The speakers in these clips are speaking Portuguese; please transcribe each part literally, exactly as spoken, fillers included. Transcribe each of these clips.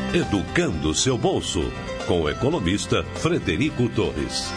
Educando seu bolso, com o economista Frederico Torres.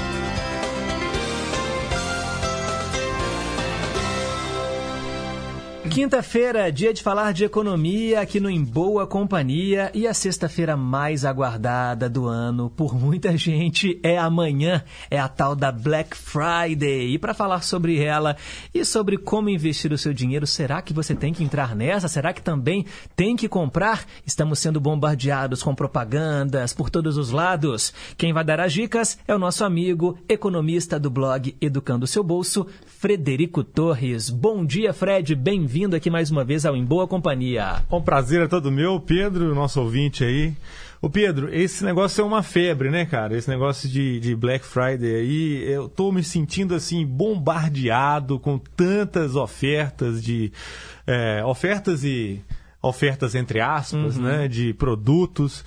Quinta-feira, dia de falar de economia aqui no Em Boa Companhia, e a sexta-feira mais aguardada do ano por muita gente é amanhã, é a tal da Black Friday. E para falar sobre ela e sobre como investir o seu dinheiro, será que você tem que entrar nessa? Será que também tem que comprar? Estamos sendo bombardeados com propagandas por todos os lados. Quem vai dar as dicas é o nosso amigo, economista do blog Educando o Seu Bolso, Frederico Torres. Bom dia, Fred, bem-vindo aqui mais uma vez ao Em Boa Companhia. Um prazer é todo meu, Pedro, nosso ouvinte aí. Ô Pedro, esse negócio é uma febre, né, cara? Esse negócio de, de Black Friday aí, eu tô me sentindo assim bombardeado com tantas ofertas de é, ofertas e ofertas entre aspas, uhum. né, de produtos.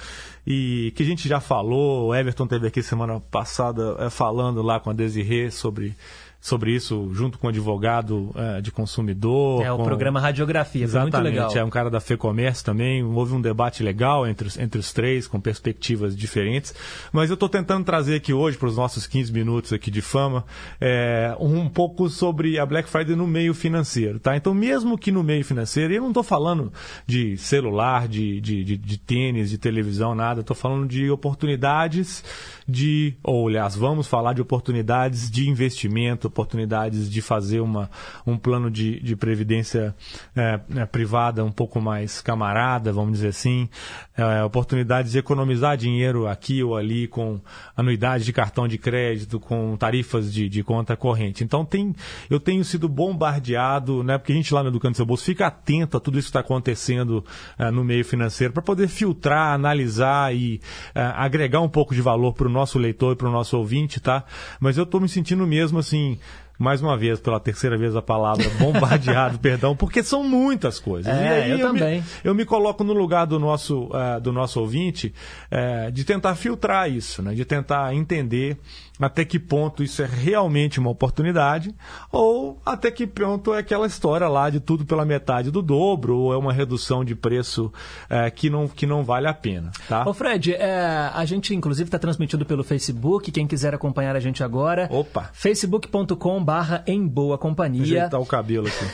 E que a gente já falou, o Everton teve aqui semana passada é, falando lá com a Desirê sobre sobre isso, junto com o advogado é, de consumidor. É, o com... programa Radiografia, foi muito legal. É um cara da FEComércio também, houve um debate legal entre os, entre os três, com perspectivas diferentes. Mas eu estou tentando trazer aqui hoje, para os nossos quinze minutos aqui de fama, é, um pouco sobre a Black Friday no meio financeiro, tá? Então, mesmo que no meio financeiro, e eu não estou falando de celular, de, de, de, de tênis, de televisão, nada, estou falando de oportunidades de, ou aliás, vamos falar de oportunidades de investimento, oportunidades de fazer uma, um plano de, de previdência é, é, privada um pouco mais camarada, vamos dizer assim, é, oportunidades de economizar dinheiro aqui ou ali com anuidade de cartão de crédito, com tarifas de, de conta corrente. Então tem, eu tenho sido bombardeado, né, porque a gente lá no Educando Seu Bolso fica atento a tudo isso que está acontecendo é, no meio financeiro para poder filtrar, analisar e é, agregar um pouco de valor para o nosso leitor e para o nosso ouvinte, tá? Mas eu estou me sentindo mesmo assim, mais uma vez, pela terceira vez a palavra, bombardeado, perdão, porque são muitas coisas. É, e aí eu, eu também. Me, eu me coloco no lugar do nosso, uh, do nosso ouvinte uh, de tentar filtrar isso, né? De tentar entender até que ponto isso é realmente uma oportunidade ou até que ponto é aquela história lá de tudo pela metade do dobro ou é uma redução de preço uh, que, não, que não vale a pena. Tá? Ô Fred, é, a gente inclusive está transmitindo pelo Facebook, quem quiser acompanhar a gente agora, Opa. facebook ponto com barra Em Boa Companhia. Ajeitar o cabelo aqui.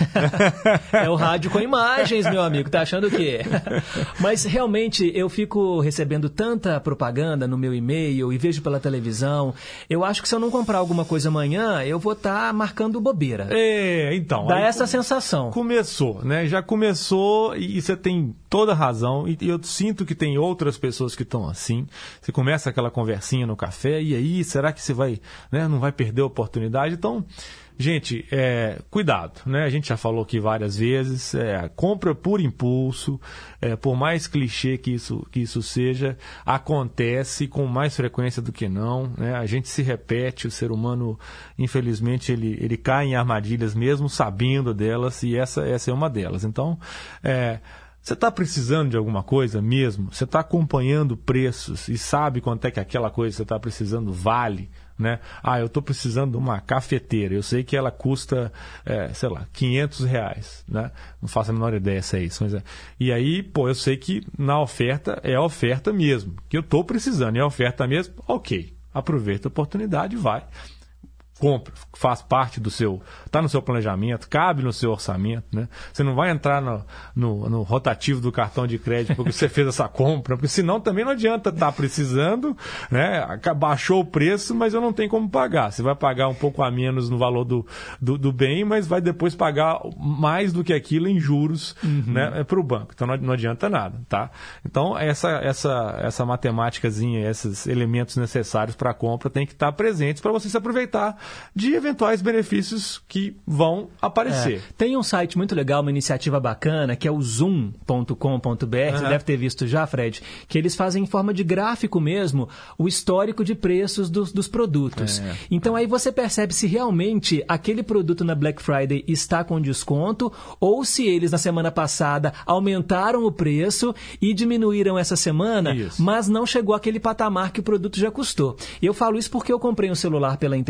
É o rádio com imagens, meu amigo, tá achando o quê? Mas realmente eu fico recebendo tanta propaganda no meu e-mail e vejo pela televisão. Eu acho que se eu não comprar alguma coisa amanhã, eu vou estar tá marcando bobeira. É, então. Dá essa sensação. Começou, né? Já começou e, e você tem toda a razão. E, e eu sinto que tem outras pessoas que estão assim. Você começa aquela conversinha no café e aí, será que você vai, né, não vai perder a oportunidade? Então, gente, é, cuidado, né? A gente já falou aqui várias vezes, é, compra por impulso, é, por mais clichê que isso, que isso seja, acontece com mais frequência do que não, né? A gente se repete, o ser humano, infelizmente, ele, ele cai em armadilhas mesmo sabendo delas, e essa, essa é uma delas. Então, é, você está precisando de alguma coisa mesmo? Você está acompanhando preços e sabe quanto é que aquela coisa que você está precisando vale? Né? Ah, eu estou precisando de uma cafeteira, eu sei que ela custa, é, sei lá, quinhentos reais, né? Não faço a menor ideia se é isso. Mas é. E aí, pô, eu sei que na oferta é a oferta mesmo, que eu estou precisando, é a oferta mesmo, ok, aproveita a oportunidade e vai. Compra, faz parte do seu, está no seu planejamento, cabe no seu orçamento, né? Você não vai entrar no, no, no rotativo do cartão de crédito porque você fez essa compra, porque senão também não adianta estar precisando, né? Baixou o preço, mas eu não tenho como pagar. Você vai pagar um pouco a menos no valor do, do, do bem, mas vai depois pagar mais do que aquilo em juros, uhum. né? Para o banco. Então não, não adianta nada, tá? Então essa, essa, essa matemáticazinha, esses elementos necessários para a compra tem que estar presentes para você se aproveitar de eventuais benefícios que vão aparecer. É, tem um site muito legal, uma iniciativa bacana, que é o zoom ponto com ponto b r, uhum. Você deve ter visto já, Fred, que eles fazem em forma de gráfico mesmo o histórico de preços dos, dos produtos. É. Então aí você percebe se realmente aquele produto na Black Friday está com desconto ou se eles na semana passada aumentaram o preço e diminuíram essa semana, isso. Mas não chegou àquele patamar que o produto já custou. Eu falo isso porque eu comprei um celular pela internet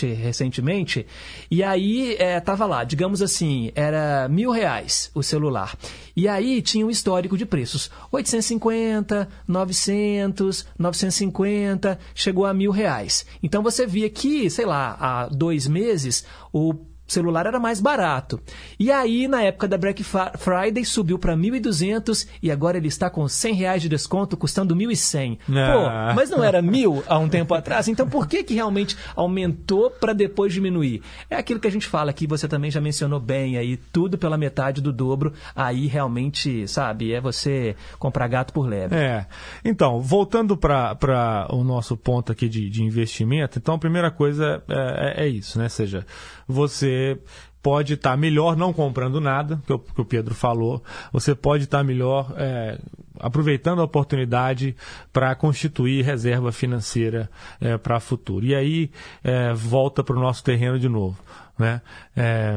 internet recentemente, e aí é, tava lá, digamos assim, era mil reais o celular. E aí tinha um histórico de preços, oitocentos e cinquenta, novecentos, novecentos e cinquenta, chegou a mil reais. Então você via que, sei lá, há dois meses o celular era mais barato. E aí, na época da Black Friday, subiu para mil e duzentos e agora ele está com cem reais de desconto, custando mil e cem. Ah. Pô, mas não era mil há um tempo atrás? Então por que que realmente aumentou para depois diminuir? É aquilo que a gente fala aqui, você também já mencionou bem aí, tudo pela metade do dobro, aí realmente, sabe, é você comprar gato por lebre. É. Então, voltando para o nosso ponto aqui de, de investimento, então a primeira coisa é, é, é isso, né? Ou seja, você pode estar tá melhor não comprando nada, que o, que o Pedro falou, você pode estar tá melhor é, aproveitando a oportunidade para constituir reserva financeira é, para o futuro. E aí é, volta para o nosso terreno de novo, né? É,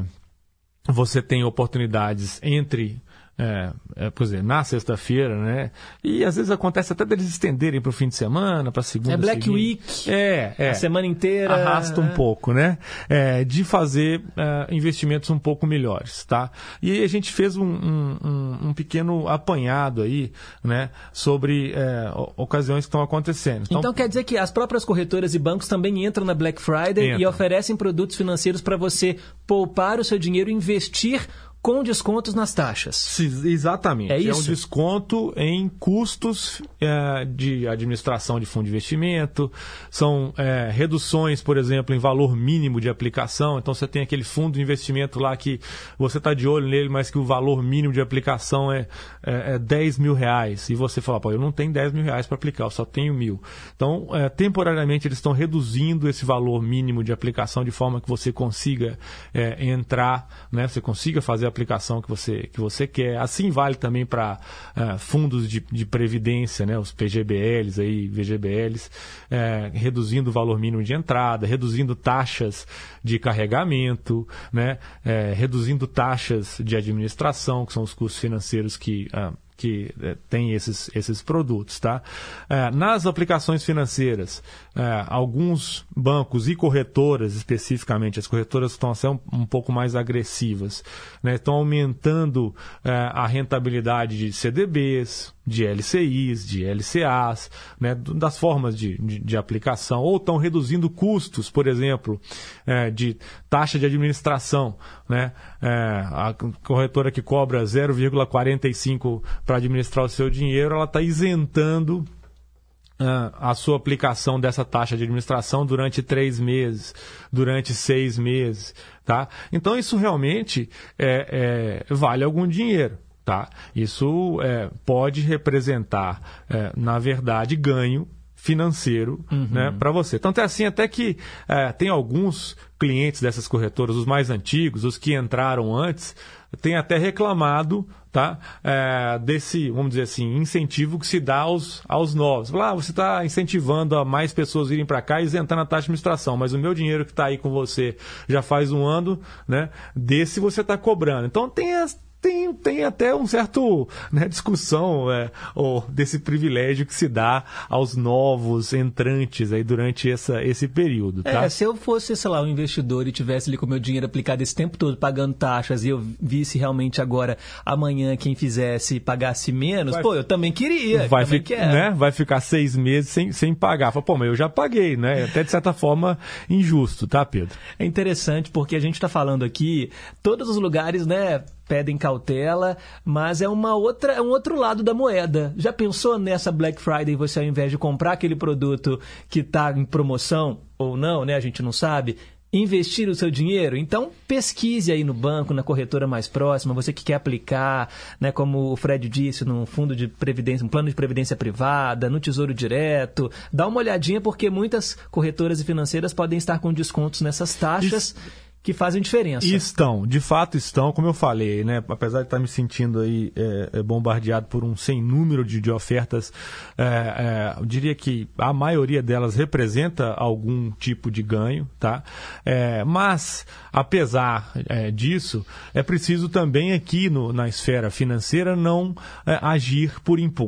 você tem oportunidades entre... É, é, por exemplo, na sexta-feira, né? E às vezes acontece até deles estenderem para o fim de semana, para segunda. É Black seguinte. Week. É, é. A semana inteira. Arrasta um pouco, né? É, de fazer uh, investimentos um pouco melhores, tá? E aí a gente fez um, um, um, um pequeno apanhado aí, né? Sobre é, ocasiões que estão acontecendo. Então, então quer dizer que as próprias corretoras e bancos também entram na Black Friday Entra. E oferecem produtos financeiros para você poupar o seu dinheiro e investir com descontos nas taxas. Sim, exatamente. É isso? É um desconto em custos é, de administração de fundo de investimento, são é, reduções, por exemplo, em valor mínimo de aplicação. Então você tem aquele fundo de investimento lá que você está de olho nele, mas que o valor mínimo de aplicação é, é, é dez mil reais. E você fala, pô, eu não tenho dez mil reais para aplicar, eu só tenho mil. Então, é, temporariamente, eles estão reduzindo esse valor mínimo de aplicação de forma que você consiga é, entrar, né, você consiga fazer a aplicação que você, que você quer. Assim vale também para uh, fundos de, de previdência, né, os P G B Ls, aí, V G B Ls, uh, reduzindo o valor mínimo de entrada, reduzindo taxas de carregamento, né, uh, reduzindo taxas de administração, que são os custos financeiros que... Uh, que eh, tem esses, esses produtos, tá? Eh, nas aplicações financeiras, eh, alguns bancos e corretoras, especificamente, as corretoras estão sendo um, um pouco mais agressivas, né? Estão aumentando eh, a rentabilidade de C D Bs, de L C Is, de L C As, né? Das formas de, de, de aplicação, ou estão reduzindo custos, por exemplo, eh, de taxa de administração, né? Eh, a corretora que cobra zero vírgula quarenta e cinco para administrar o seu dinheiro, ela está isentando uh, a sua aplicação dessa taxa de administração durante três meses, durante seis meses, tá? Então isso realmente é, é, vale algum dinheiro, tá? Isso é, pode representar, é, na verdade, ganho financeiro, uhum, né, para você. Tanto é assim até que é, tem alguns clientes dessas corretoras, os mais antigos, os que entraram antes, têm até reclamado, tá, é, desse, vamos dizer assim, incentivo que se dá aos, aos novos. Ah, você está incentivando a mais pessoas irem para cá e isentando a taxa de administração, mas o meu dinheiro que está aí com você já faz um ano, né, desse você está cobrando. Então tem as Tem, tem até um certo, né, discussão é, ou desse privilégio que se dá aos novos entrantes aí durante essa, esse período. Tá? É, se eu fosse, sei lá, um investidor e tivesse ali com o meu dinheiro aplicado esse tempo todo pagando taxas e eu visse realmente agora, amanhã, quem fizesse pagasse menos, vai, pô, eu também queria. Vai, também fi, né, vai ficar seis meses sem, sem pagar. Fala, pô, mas eu já paguei, né? Até de certa forma injusto, tá, Pedro? É interessante porque a gente está falando aqui, todos os lugares, né, pedem cautela, mas é uma outra, é um outro lado da moeda. Já pensou nessa Black Friday, você ao invés de comprar aquele produto que está em promoção ou não, né? A gente não sabe, investir o seu dinheiro? Então pesquise aí no banco, na corretora mais próxima, você que quer aplicar, né, como o Fred disse, num fundo de previdência, um plano de previdência privada, no Tesouro Direto, dá uma olhadinha porque muitas corretoras e financeiras podem estar com descontos nessas taxas. Isso que fazem diferença. Estão, de fato estão, como eu falei, né? Apesar de estar me sentindo aí é, bombardeado por um sem número de, de ofertas, é, é, eu diria que a maioria delas representa algum tipo de ganho, tá? É, mas, apesar é, disso, é preciso também aqui no, na esfera financeira não é, agir por impulso.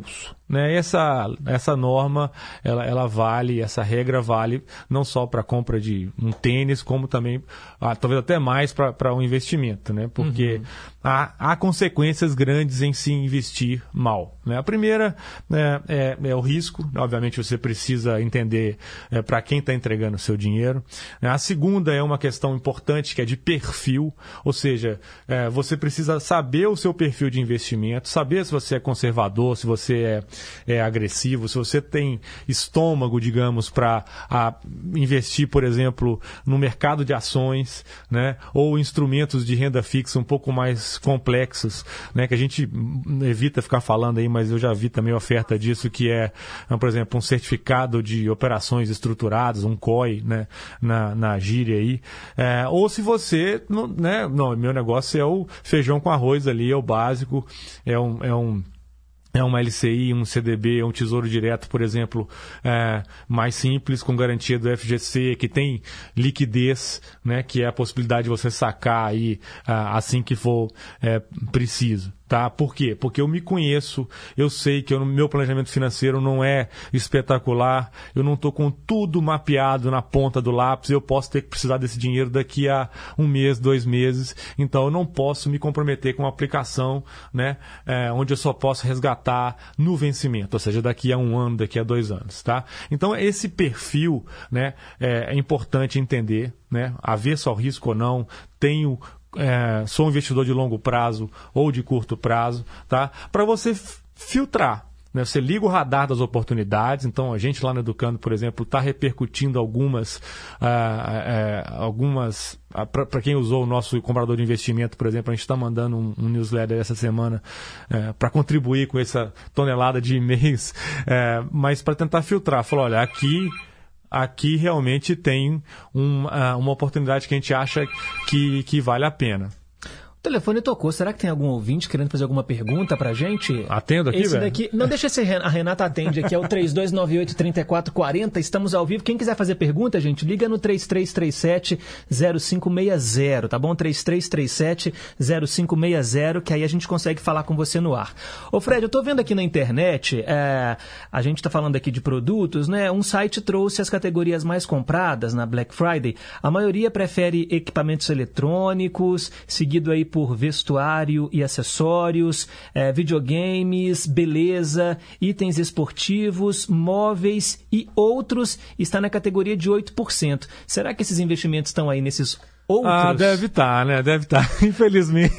Né? Essa, essa norma, ela, ela vale, essa regra vale não só para a compra de um tênis, como também, ah, talvez até mais para um investimento, né? Porque uhum. há, há consequências grandes em se investir mal. Né? A primeira é, é, é o risco, obviamente você precisa entender é, para quem está entregando o seu dinheiro. A segunda é uma questão importante, que é de perfil, ou seja, é, você precisa saber o seu perfil de investimento, saber se você é conservador, se você é é agressivo, se você tem estômago, digamos, para investir, por exemplo, no mercado de ações, né, ou instrumentos de renda fixa um pouco mais complexos, né, que a gente evita ficar falando aí, mas eu já vi também oferta disso, que é, por exemplo, um certificado de operações estruturadas, um C O I, né, na, na gíria aí, é, ou se você, não, né, não, meu negócio é o feijão com arroz ali, é o básico, é um, é um É uma L C I, um C D B, um tesouro direto, por exemplo, é, mais simples, com garantia do F G C, que tem liquidez, né, que é a possibilidade de você sacar aí, assim que for é, preciso. Tá? Por quê? Porque eu me conheço, eu sei que o meu planejamento financeiro não é espetacular, eu não estou com tudo mapeado na ponta do lápis, eu posso ter que precisar desse dinheiro daqui a um mês, dois meses, então eu não posso me comprometer com uma aplicação, né, é, onde eu só posso resgatar no vencimento, ou seja, daqui a um ano, daqui a dois anos. Tá? Então esse perfil, né, é, é importante entender, né, avesso ao risco ou não, tenho É, sou um investidor de longo prazo ou de curto prazo, tá? Para você f- filtrar, né? Você liga o radar das oportunidades. Então a gente lá no Educando, por exemplo, está repercutindo algumas, ah, ah, algumas ah, para quem usou o nosso comprador de investimento, por exemplo, a gente está mandando um, um newsletter essa semana eh, para contribuir com essa tonelada de e-mails, eh, mas para tentar filtrar, falar, olha, aqui Aqui realmente tem um, uh, uma oportunidade que a gente acha que, que vale a pena. O telefone tocou. Será que tem algum ouvinte querendo fazer alguma pergunta pra gente? Atendo aqui, Esse velho? daqui... Não, deixa esse... A Renata atende aqui, é o três dois nove oito, três quatro quatro zero. Estamos ao vivo. Quem quiser fazer pergunta, gente, liga no três três três sete, zero cinco seis zero, tá bom? três três três sete, zero cinco seis zero, que aí a gente consegue falar com você no ar. Ô Fred, eu tô vendo aqui na internet, é... a gente tá falando aqui de produtos, né? Um site trouxe as categorias mais compradas na Black Friday. A maioria prefere equipamentos eletrônicos, seguido aí por vestuário e acessórios, é, videogames, beleza, itens esportivos, móveis e outros, está na categoria de oito por cento. Será que esses investimentos estão aí nesses outros? Ah, deve estar, né? Deve estar. Infelizmente.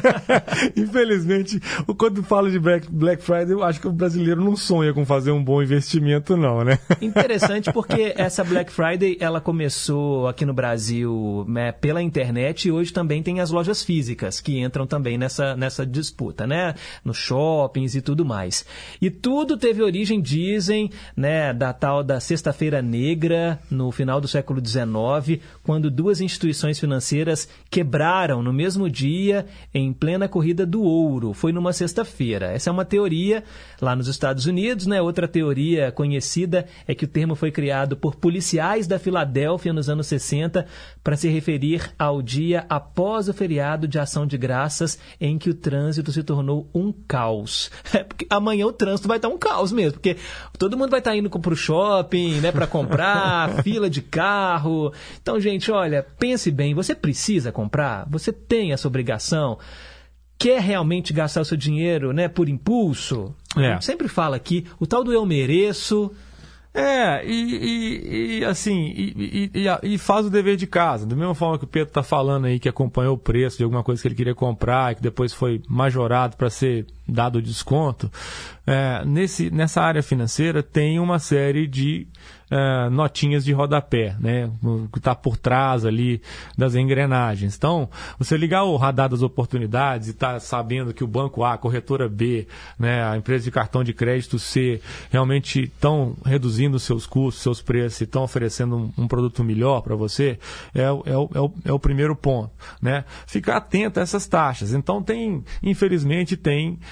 Infelizmente, quando falo de Black, Black Friday, eu acho que o brasileiro não sonha com fazer um bom investimento, não, né? Interessante, porque essa Black Friday, ela começou aqui no Brasil, né, pela internet, e hoje também tem as lojas físicas, que entram também nessa, nessa disputa, né? Nos shoppings e tudo mais. E tudo teve origem, dizem, né, da tal da Sexta-feira Negra, no final do século dezenove, quando duas instituições financeiras quebraram no mesmo dia, em plena corrida do ouro. Foi numa sexta-feira. Essa é uma teoria lá nos Estados Unidos, né? Outra teoria conhecida é que o termo foi criado por policiais da Filadélfia nos anos sessenta para se referir ao dia após o feriado de Ação de Graças, em que o trânsito se tornou um caos. É porque amanhã o trânsito vai estar um caos mesmo, porque todo mundo vai estar indo para o shopping, né, para comprar, fila de carro. Então, gente, olha, pense bem. Você precisa comprar? Você tem essa obrigação? Quer realmente gastar o seu dinheiro, né, por impulso? É. A gente sempre fala aqui, o tal do eu mereço. É, e, e, e assim, e, e, e faz o dever de casa. Da mesma forma que o Pedro está falando aí, que acompanhou o preço de alguma coisa que ele queria comprar e que depois foi majorado para ser dado desconto, é, nesse, nessa área financeira tem uma série de é, notinhas de rodapé, né, que está por trás ali das engrenagens. Então, você ligar o radar das oportunidades e estar sabendo que o banco A, a corretora B, né, a empresa de cartão de crédito C, realmente estão reduzindo os seus custos, seus preços e estão oferecendo um, um produto melhor para você, é, é, o, é, o, é o primeiro ponto, né? Ficar atento a essas taxas. Então, tem, infelizmente, tem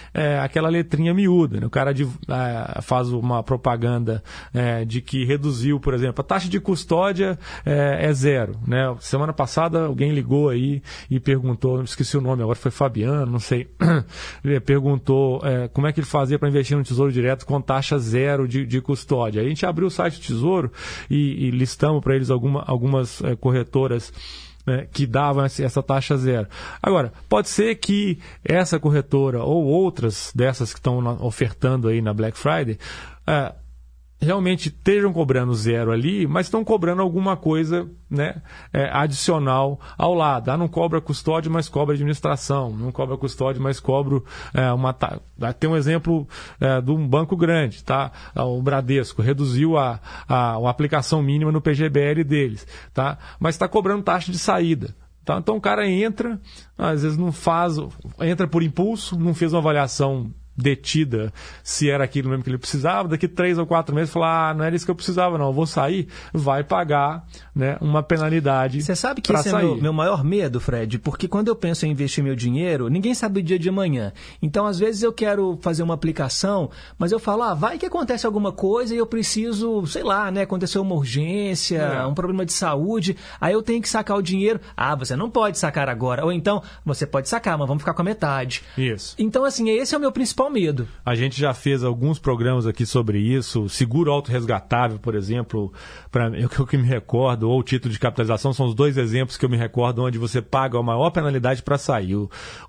é, aquela letrinha miúda, né? O cara de, é, faz uma propaganda é, de que reduziu, por exemplo, a taxa de custódia é, é zero, né? Semana passada alguém ligou aí e perguntou, esqueci o nome agora, foi Fabiano, não sei, ele perguntou é, como é que ele fazia para investir no Tesouro Direto com taxa zero de, de custódia. Aí a gente abriu o site do Tesouro e, e listamos para eles alguma, algumas é, corretoras né, que davam essa taxa zero. Agora, pode ser que essa corretora ou outras dessas que estão ofertando aí na Black Friday é, realmente estejam cobrando zero ali, mas estão cobrando alguma coisa né, é, adicional ao lado. Ah, não cobra custódia, mas cobra administração. Não cobra custódia, mas cobro é, uma... Ta... Tem um exemplo é, de um banco grande, tá? O Bradesco reduziu a, a, a aplicação mínima no P G B L deles, tá? Mas está cobrando taxa de saída. Tá? Então o cara entra, às vezes não faz... Entra por impulso, não fez uma avaliação detida se era aquilo mesmo que ele precisava, daqui três ou quatro meses falar, ah, não era isso que eu precisava não, eu vou sair, vai pagar né, uma penalidade. Você sabe que esse sair. é meu, meu maior medo, Fred, porque quando eu penso em investir meu dinheiro, ninguém sabe o dia de amanhã. Então, às vezes eu quero fazer uma aplicação, mas eu falo, ah, vai que acontece alguma coisa e eu preciso, sei lá, né, aconteceu uma urgência, é. um problema de saúde, aí eu tenho que sacar o dinheiro. Ah, você não pode sacar agora. Ou então, você pode sacar, mas vamos ficar com a metade. Isso. Então, assim, esse é o meu principal medo. A gente já fez alguns programas aqui sobre isso, seguro autorresgatável, por exemplo, para eu que eu que me recordo, ou título de capitalização, são os dois exemplos que eu me recordo onde você paga a maior penalidade para sair. O,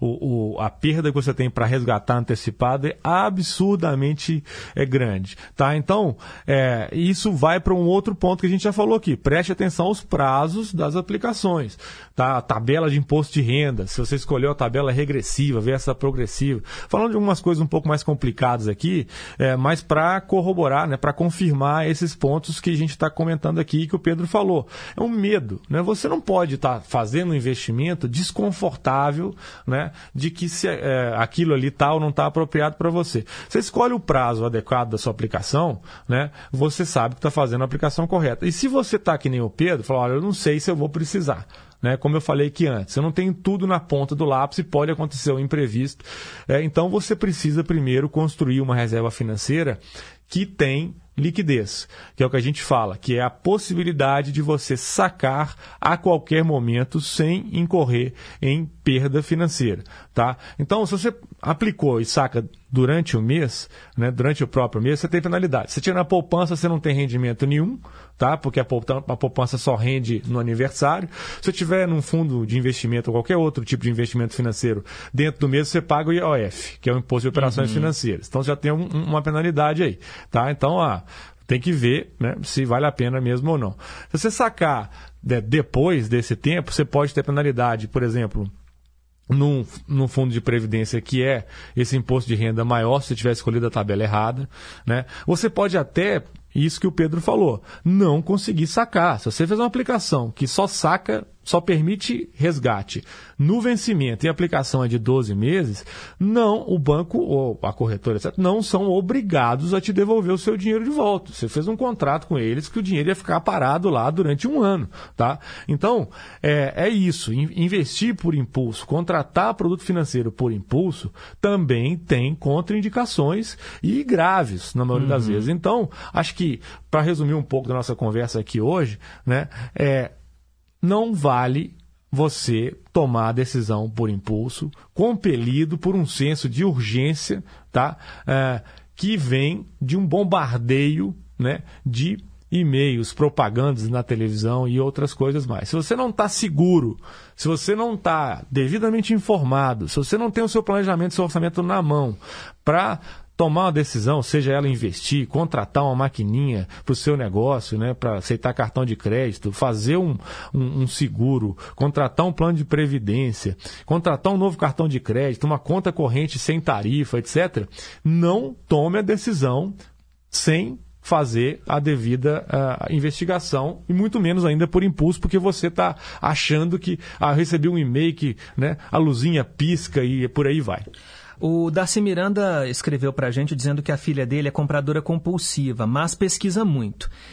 o, a perda que você tem para resgatar antecipado é absurdamente é, grande. Tá? Então, é, isso vai para um outro ponto que a gente já falou aqui. Preste atenção aos prazos das aplicações. Tá? A tabela de imposto de renda, se você escolheu a tabela regressiva versus a progressiva. Falando de algumas coisas um pouco mais complicadas aqui, é, mas para corroborar, né, para confirmar esses pontos que a gente está comentando aqui que o Pedro falou. É um medo. Né? Você não pode estar tá fazendo um investimento desconfortável né, de que se, é, aquilo ali está ou não está apropriado para você. Você escolhe o prazo adequado da sua aplicação, né, você sabe que está fazendo a aplicação correta. E se você está que nem o Pedro, fala, olha, eu não sei se eu vou precisar. Né, como eu falei aqui antes, eu não tenho tudo na ponta do lápis e pode acontecer um imprevisto. É, então você precisa primeiro construir uma reserva financeira que tem liquidez, que é o que a gente fala, que é a possibilidade de você sacar a qualquer momento sem incorrer em perda financeira. Tá? Então, se você aplicou e saca durante o mês, né, durante o próprio mês, você tem penalidade. Se tira na poupança, você não tem rendimento nenhum, tá? Porque a poupança só rende no aniversário. Se você tiver num fundo de investimento ou qualquer outro tipo de investimento financeiro, dentro do mês você paga o I O F, que é o Imposto de Operações uhum. Financeiras. Então, você já tem um, uma penalidade aí. Tá? Então, ah, tem que ver né, se vale a pena mesmo ou não. Se você sacar né, depois desse tempo, você pode ter penalidade, por exemplo, num, num fundo de previdência que é esse imposto de renda maior, se você tiver escolhido a tabela errada. Né? Você pode até, isso que o Pedro falou, não conseguir sacar. Se você fez uma aplicação que só saca, só permite resgate no vencimento e a aplicação é de doze meses, não, o banco ou a corretora, etcétera, não são obrigados a te devolver o seu dinheiro de volta. Você fez um contrato com eles que o dinheiro ia ficar parado lá durante um ano. Tá? Então, é, é isso. Investir por impulso, contratar produto financeiro por impulso, também tem contraindicações e graves, na maioria uhum. das vezes. Então, acho que, para resumir um pouco da nossa conversa aqui hoje, né, é, não vale você tomar a decisão por impulso, compelido por um senso de urgência, tá? É, que vem de um bombardeio né, de e-mails, propagandas na televisão e outras coisas mais. Se você não está seguro, se você não está devidamente informado, se você não tem o seu planejamento, seu orçamento na mão para tomar uma decisão, seja ela investir, contratar uma maquininha para o seu negócio, né, para aceitar cartão de crédito, fazer um, um, um seguro, contratar um plano de previdência, contratar um novo cartão de crédito, uma conta corrente sem tarifa, etcétera, não tome a decisão sem fazer a devida uh, investigação e muito menos ainda por impulso, porque você está achando que ah, recebi um e-mail que né, a luzinha pisca e por aí vai. O Darcy Miranda escreveu para a gente dizendo que a filha dele é compradora compulsiva, mas pesquisa muito.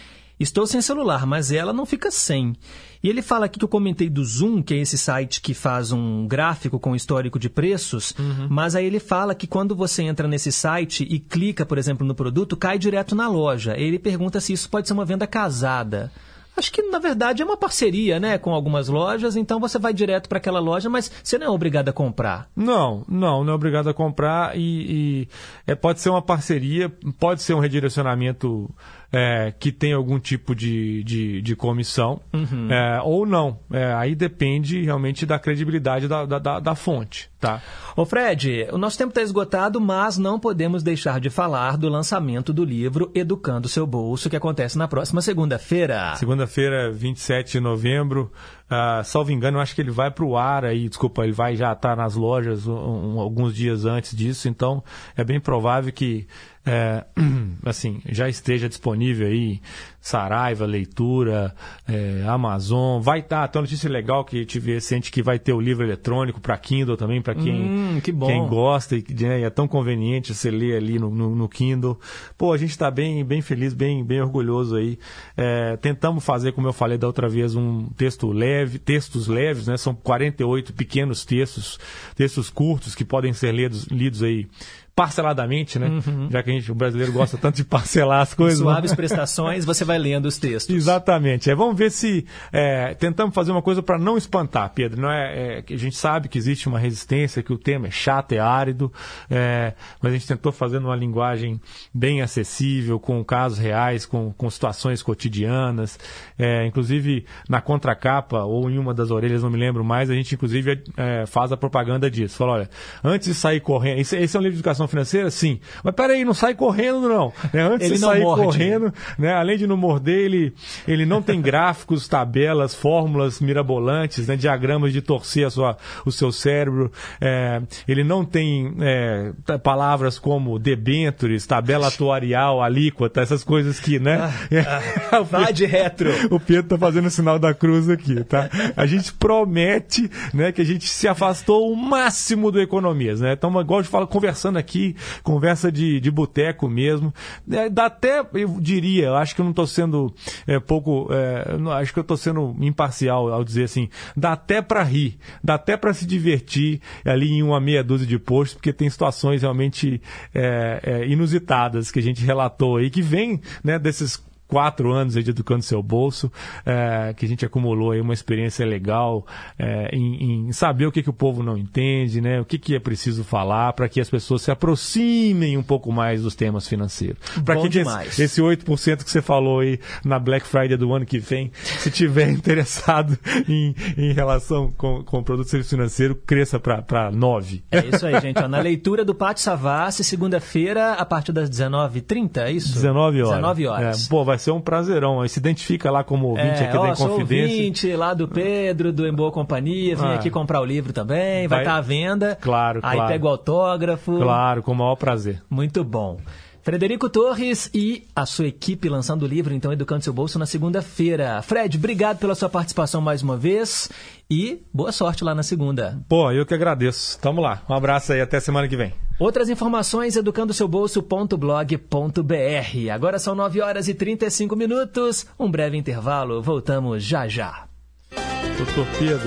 Estou sem celular, mas ela não fica sem. E ele fala aqui que eu comentei do Zoom, que é esse site que faz um gráfico com histórico de preços, uhum. mas aí ele fala que quando você entra nesse site e clica, por exemplo, no produto, cai direto na loja. Ele pergunta se isso pode ser uma venda casada. Acho que, na verdade, é uma parceria, né, com algumas lojas, então você vai direto para aquela loja, mas você não é obrigado a comprar. Não, não, não é obrigado a comprar e, e é, pode ser uma parceria, pode ser um redirecionamento é, que tem algum tipo de, de, de comissão, uhum. é, ou não. É, aí depende realmente da credibilidade da, da, da fonte, tá? Ô Fred, o nosso tempo está esgotado, mas não podemos deixar de falar do lançamento do livro Educando o Seu Bolso, que acontece na próxima segunda-feira. Segunda-feira, vinte e sete de novembro. Uh, salvo engano, eu acho que ele vai para o ar aí, desculpa, ele vai já estar nas lojas um, um, alguns dias antes disso, então é bem provável que é, assim, já esteja disponível aí, Saraiva, Leitura, é, Amazon, vai estar, tem uma notícia legal que tive recente que vai ter o livro eletrônico para Kindle também, para quem, hum, que bom. quem gosta e né, é tão conveniente você ler ali no, no, no Kindle. Pô, a gente está bem, bem feliz, bem, bem orgulhoso aí. É, tentamos fazer, como eu falei da outra vez, um texto leve, textos leves, né? São quarenta e oito pequenos textos, textos curtos que podem ser lidos, lidos aí parceladamente, né? Uhum. Já que a gente, o brasileiro gosta tanto de parcelar as coisas. Suaves né? prestações, você vai lendo os textos. Exatamente. É, vamos ver se é, tentamos fazer uma coisa para não espantar, Pedro. Não é, é que a gente sabe que existe uma resistência, que o tema é chato, é árido, é, mas a gente tentou fazer numa linguagem bem acessível, com casos reais, com, com situações cotidianas. É, inclusive na contracapa ou em uma das orelhas, não me lembro mais, a gente inclusive é, faz a propaganda disso. Fala, olha, antes de sair correndo, esse, esse é um livro de educação financeira? Sim. Mas peraí, não sai correndo, não. Né? Antes ele de não sair morde. correndo, né? Além de não morder, ele, ele não tem gráficos, tabelas, fórmulas mirabolantes, né? Diagramas de torcer a sua, o seu cérebro. É, ele não tem é, palavras como debentures, tabela atuarial, alíquota, essas coisas que, né? Ah, ah, vai de retro. O Pedro tá fazendo o sinal da cruz aqui, tá? A gente promete, né, que a gente se afastou o máximo do economias, né? Então, igual eu falo, conversando aqui, conversa de, de boteco mesmo. É, dá até, eu diria, eu acho que eu não estou sendo é, pouco, é, não, acho que eu estou sendo imparcial ao dizer assim, dá até para rir, dá até para se divertir ali em uma meia dúzia de posts, porque tem situações realmente é, é, inusitadas que a gente relatou aí, que vem, né, desses quatro anos aí de Educando o Seu Bolso, é, que a gente acumulou aí uma experiência legal é, em, em saber o que, que o povo não entende, né? O que, que é preciso falar para que as pessoas se aproximem um pouco mais dos temas financeiros. Para que esse, esse oito por cento que você falou aí na Black Friday do ano que vem, se tiver interessado em, em relação com, com o produto serviço financeiro, cresça para nove. É isso aí, gente. Ó, na leitura do Pátio Savassi, segunda-feira, a partir das dezenove e trinta, é isso? dezenove horas. dezenove horas. É, pô, vai ser um prazerão. Aí se identifica lá como ouvinte é, aqui ó, da Inconfidência. Sou ouvinte lá do Pedro, do Em Boa Companhia, vim ah, aqui comprar o livro também, vai estar à venda. Claro, Aí claro. pega o autógrafo. Claro, com o maior prazer. Muito bom. Frederico Torres e a sua equipe lançando o livro, então, Educando Seu Bolso, na segunda-feira. Fred, obrigado pela sua participação mais uma vez e boa sorte lá na segunda. Pô, eu que agradeço. Tamo lá. Um abraço aí, até semana que vem. Outras informações, educando seu bolso ponto blog ponto b r. Agora são nove horas e trinta e cinco minutos. Um breve intervalo, voltamos já já. Doutor Pedro.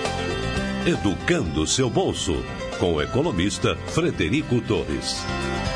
Educando o Seu Bolso, com o economista Frederico Torres.